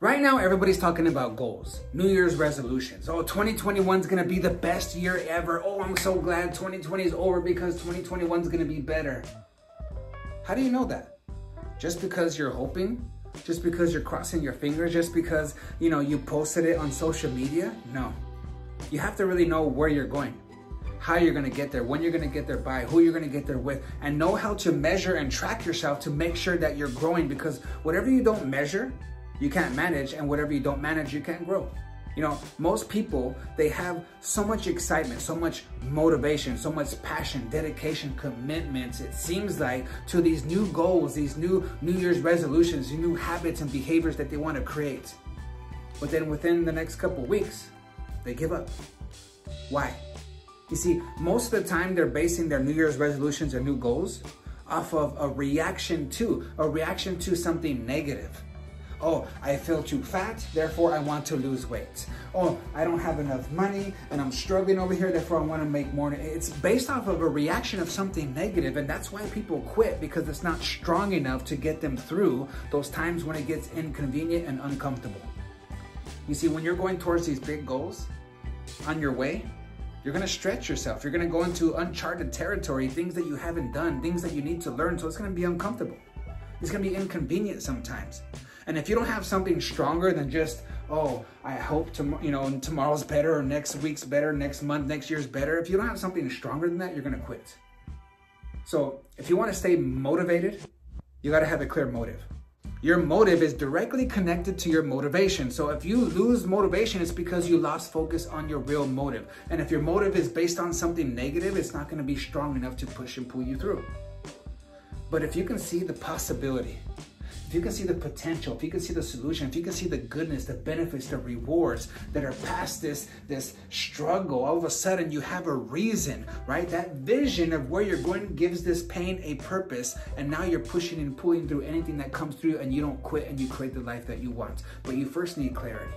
Right now, everybody's talking about goals, New Year's resolutions. Oh, 2021 is going to be the best year ever. Oh, I'm so glad 2020 is over because 2021 is going to be better. How do you know that? Just because you're hoping? Just because you're crossing your fingers? Just because, you posted it on social media? No. You have to really know where you're going, how you're going to get there, when you're going to get there by, who you're going to get there with, and know how to measure and track yourself to make sure that you're growing, because whatever you don't measure, you can't manage, and whatever you don't manage, you can't grow. Most people, they have so much excitement, so much motivation, so much passion, dedication, commitments, it seems like, to these new goals, these new Year's resolutions, new habits and behaviors that they want to create. But then within the next couple of weeks, they give up. Why? You see, most of the time they're basing their New Year's resolutions or new goals off of a reaction to something negative. Oh, I feel too fat, therefore I want to lose weight. Oh, I don't have enough money and I'm struggling over here, therefore I want to make more. It's based off of a reaction of something negative, and that's why people quit, because it's not strong enough to get them through those times when it gets inconvenient and uncomfortable. You see, when you're going towards these big goals on your way, you're going to stretch yourself. You're going to go into uncharted territory, things that you haven't done, things that you need to learn. So it's going to be uncomfortable. It's going to be inconvenient sometimes. And if you don't have something stronger than just, oh, I hope tomorrow's better, or next week's better, next month, next year's better. If you don't have something stronger than that, you're going to quit. So if you want to stay motivated, you got to have a clear motive. Your motive is directly connected to your motivation. So if you lose motivation, it's because you lost focus on your real motive. And if your motive is based on something negative, it's not going to be strong enough to push and pull you through. But if you can see the possibility, if you can see the potential, if you can see the solution, if you can see the goodness, the benefits, the rewards that are past this struggle, all of a sudden you have a reason, right? That vision of where you're going gives this pain a purpose, and now you're pushing and pulling through anything that comes through, and you don't quit and you create the life that you want. But you first need clarity.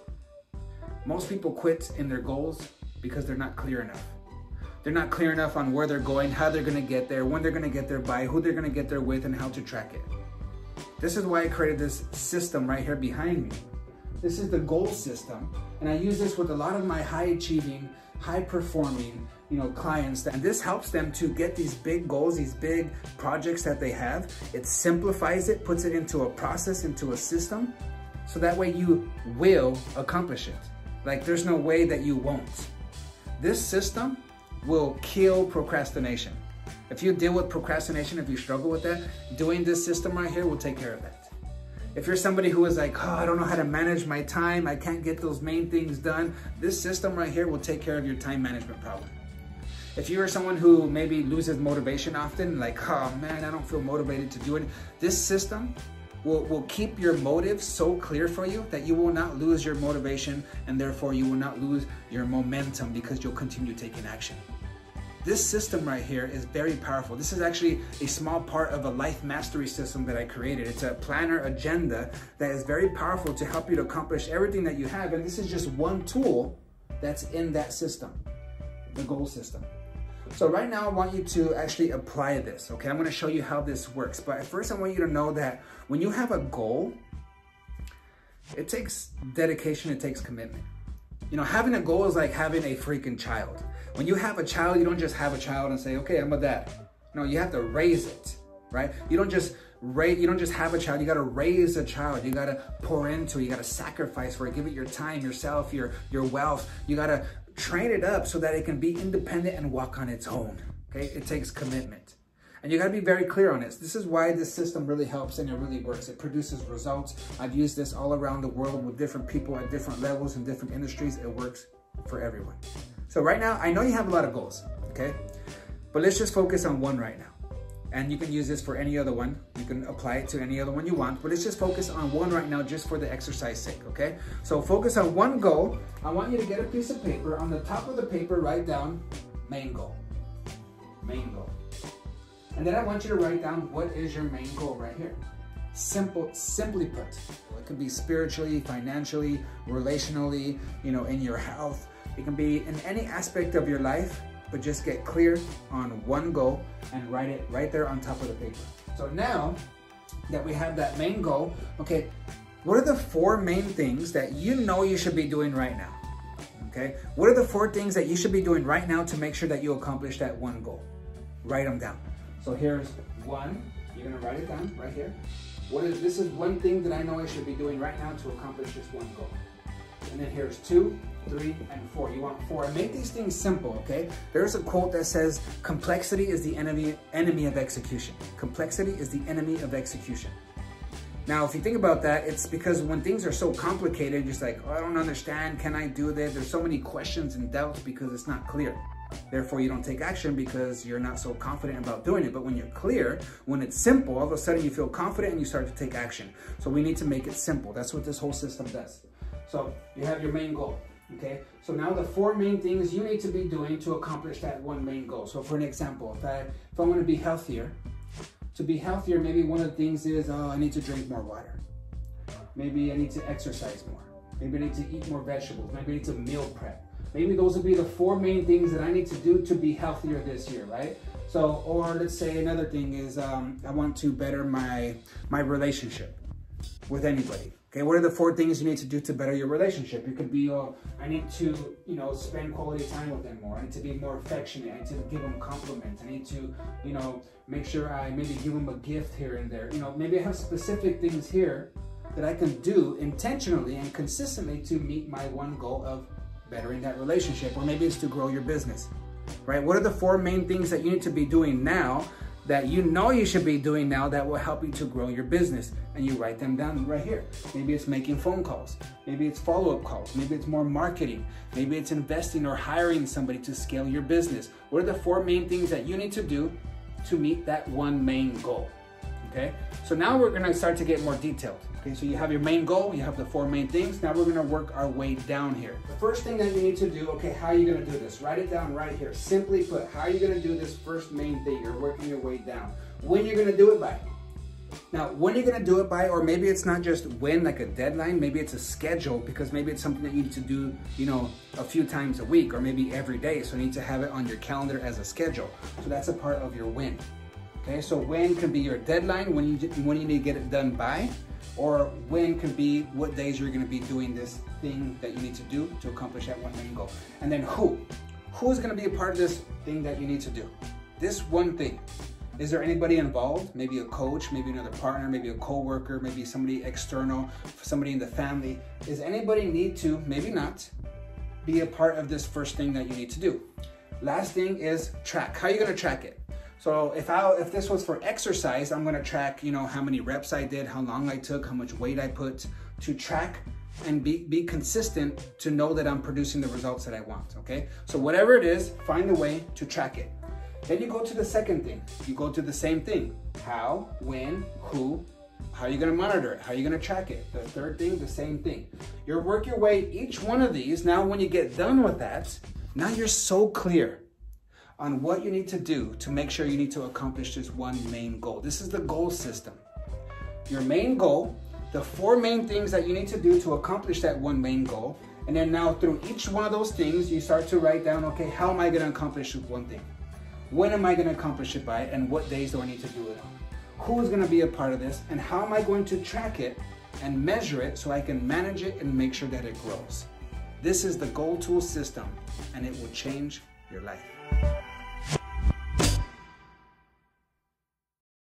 Most people quit in their goals because they're not clear enough. They're not clear enough on where they're going, how they're going to get there, when they're going to get there by, who they're going to get there with, and how to track it. This is why I created this system right here behind me. This is the goal system, and I use this with a lot of my high-achieving, high-performing, clients. And this helps them to get these big goals, these big projects that they have. It simplifies it, puts it into a process, into a system, so that way you will accomplish it. Like, there's no way that you won't. This system will kill procrastination. If you deal with procrastination, if you struggle with that, doing this system right here will take care of that. If you're somebody who is like, oh, I don't know how to manage my time, I can't get those main things done, this system right here will take care of your time management problem. If you are someone who maybe loses motivation often, like, oh man, I don't feel motivated to do it, this system will keep your motive so clear for you that you will not lose your motivation, and therefore you will not lose your momentum, because you'll continue taking action. This system right here is very powerful. This is actually a small part of a life mastery system that I created. It's a planner agenda that is very powerful to help you to accomplish everything that you have. And this is just one tool that's in that system, the goal system. So right now I want you to actually apply this, okay? I'm gonna show you how this works. But at first I want you to know that when you have a goal, it takes dedication, it takes commitment. Having a goal is like having a freaking child. When you have a child, you don't just have a child and say, okay, I'm a dad. No, you have to raise it, right? You don't just have a child, you gotta raise a child. You gotta pour into it, you gotta sacrifice for it, give it your time, yourself, your wealth. You gotta train it up so that it can be independent and walk on its own, okay? It takes commitment. And you gotta be very clear on this. This is why this system really helps and it really works. It produces results. I've used this all around the world with different people at different levels in different industries. It works for everyone. So right now, I know you have a lot of goals, okay? But let's just focus on one right now. And you can use this for any other one. You can apply it to any other one you want, but let's just focus on one right now just for the exercise sake, okay? So focus on one goal. I want you to get a piece of paper. On the top of the paper, write down main goal. Main goal. And then I want you to write down what is your main goal right here. Simply put. It can be spiritually, financially, relationally, in your health. It can be in any aspect of your life, but just get clear on one goal and write it right there on top of the paper. So now that we have that main goal, okay, what are the 4 main things that you know you should be doing right now? Okay, what are the 4 things that you should be doing right now to make sure that you accomplish that one goal? Write them down. So here's 1, you're gonna write it down right here. This is 1 thing that I know I should be doing right now to accomplish this one goal. And then here's 2, 3, and 4. You want 4. And make these things simple, okay? There's a quote that says, complexity is the enemy of execution. Complexity is the enemy of execution. Now, if you think about that, it's because when things are so complicated, you're just like, oh, I don't understand, can I do this? There's so many questions and doubts because it's not clear. Therefore, you don't take action because you're not so confident about doing it. But when you're clear, when it's simple, all of a sudden you feel confident and you start to take action. So we need to make it simple. That's what this whole system does. So you have your main goal, okay? So now the 4 main things you need to be doing to accomplish that one main goal. So for an example, if I want to be healthier, maybe one of the things is, oh, I need to drink more water. Maybe I need to exercise more. Maybe I need to eat more vegetables. Maybe I need to meal prep. Maybe those would be the 4 main things that I need to do to be healthier this year, right? So, or let's say another thing is, I want to better my relationship with anybody. Okay, what are the 4 things you need to do to better your relationship? It could be, I need to, spend quality time with them more. I need to be more affectionate. I need to give them compliments. I need to, make sure I maybe give them a gift here and there. Maybe I have specific things here that I can do intentionally and consistently to meet my one goal of bettering that relationship. Or maybe it's to grow your business, right? What are the 4 main things that you need to be doing now that you know you should be doing now that will help you to grow your business? And you write them down right here. Maybe it's making phone calls. Maybe it's follow-up calls. Maybe it's more marketing. Maybe it's investing or hiring somebody to scale your business. What are the 4 main things that you need to do to meet that one main goal? Okay, so now we're gonna start to get more detailed. Okay, so you have your main goal, you have the 4 main things. Now we're gonna work our way down here. The first thing that you need to do, okay, how are you gonna do this? Write it down right here. Simply put, how are you gonna do this first main thing? You're working your way down. When you're gonna do it by? Now, when you're gonna do it by, or maybe it's not just when, like a deadline, maybe it's a schedule, because maybe it's something that you need to do, a few times a week, or maybe every day. So you need to have it on your calendar as a schedule. So that's a part of your when. Okay, so when can be your deadline, when you need to get it done by, or when can be what days you're gonna be doing this thing that you need to do to accomplish that one main goal. And then who's gonna be a part of this thing that you need to do? This one thing. Is there anybody involved? Maybe a coach, maybe another partner, maybe a coworker, maybe somebody external, somebody in the family. Does anybody need to, maybe not, be a part of this first thing that you need to do? Last thing is track. How are you gonna track it? So if this was for exercise, I'm gonna track, how many reps I did, how long I took, how much weight I put, to track and be consistent to know that I'm producing the results that I want, okay? So whatever it is, find a way to track it. Then you go to the second thing. You go to the same thing. How, when, who, how are you gonna monitor it? How are you gonna track it? The third thing, the same thing. You work your way, each one of these. Now when you get done with that, now you're so clear on what you need to do to make sure you need to accomplish this one main goal. This is the goal system. Your main goal, the 4 main things that you need to do to accomplish that one main goal. And then now through each one of those things, you start to write down, okay, how am I gonna accomplish this one thing? When am I gonna accomplish it by, and what days do I need to do it on? Who's gonna be a part of this, and how am I going to track it and measure it so I can manage it and make sure that it grows? This is the Goal Tool system, and it will change your life.